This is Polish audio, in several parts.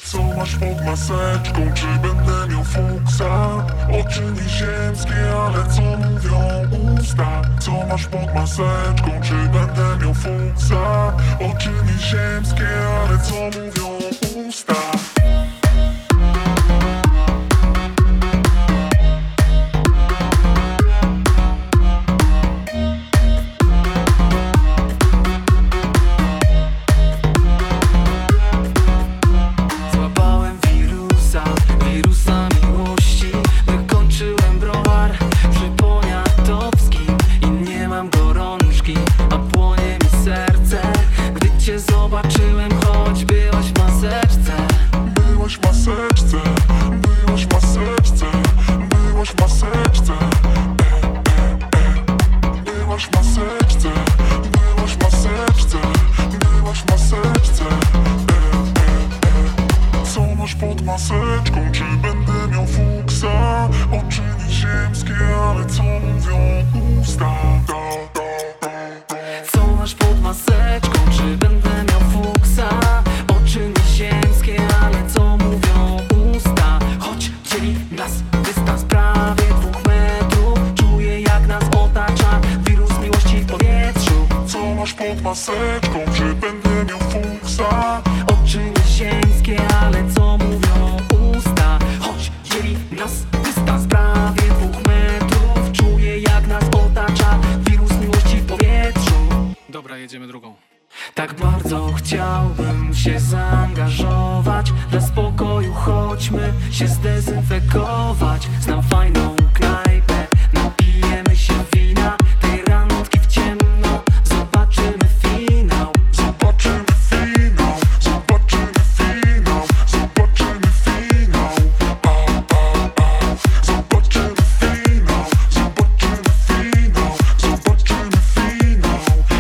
Co masz pod maseczką? Czy będę miał fuksa? Oczy nieziemskie, ale co mówią usta? Co masz pod maseczką? Czy będę miał fuksa? Oczy nieziemskie, ale co mówią usta? Wirusa miłości, wykończyłem browar przy Poniatowskim i nie mam gorączki, a płonie mi serce, gdy cię zobaczyłem, choć byłaś w maseczce. Byłaś w maseczce, byłaś w maseczce, byłaś w maseczce, byłaś w maseczce, byłaś w maseczce, byłaś w maseczce. Co masz pod maseczką? Czy będę miał fuksa? Oczy nieziemskie, ale co mówią usta? Co masz pod maseczką? Czy będę miał fuksa? Oczy nieziemskie, ale co mówią usta? Choć dzieli nas dystans prawie 2 metrów, czuję jak nas otacza wirus miłości w powietrzu. Co masz pod maseczką? Czy będę miał fuksa? Oczy nieziemskie, ale co mówią usta? Choć dzieli nas dystans prawie 2 metrów, czuję jak nas otacza wirus miłości w powietrzu. Dobra, jedziemy drugą. Tak bardzo chciałbym się zaangażować. Dla spokoju chodźmy się zdezynfekować. Znam fajną knajpę, napijemy się wina. Tej randki w ciemno, zobaczymy finał. Zobaczymy finał, zobaczymy finał, zobaczymy finał. Zobaczymy finał, zobaczymy finał, zobaczymy finał.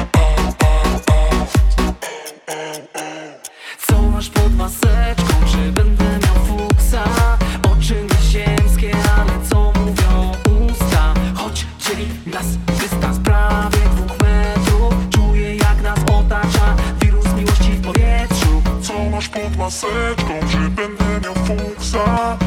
Co masz pod maseczką? Czy będę miał fuksa? Oczy nieziemskie, ale co mówią usta? Choć dzieli nas dystans prawie 2 metrów, czuję jak nas otacza wirus miłości w powietrzu. Co masz pod maseczką? Czy będę miał fuksa?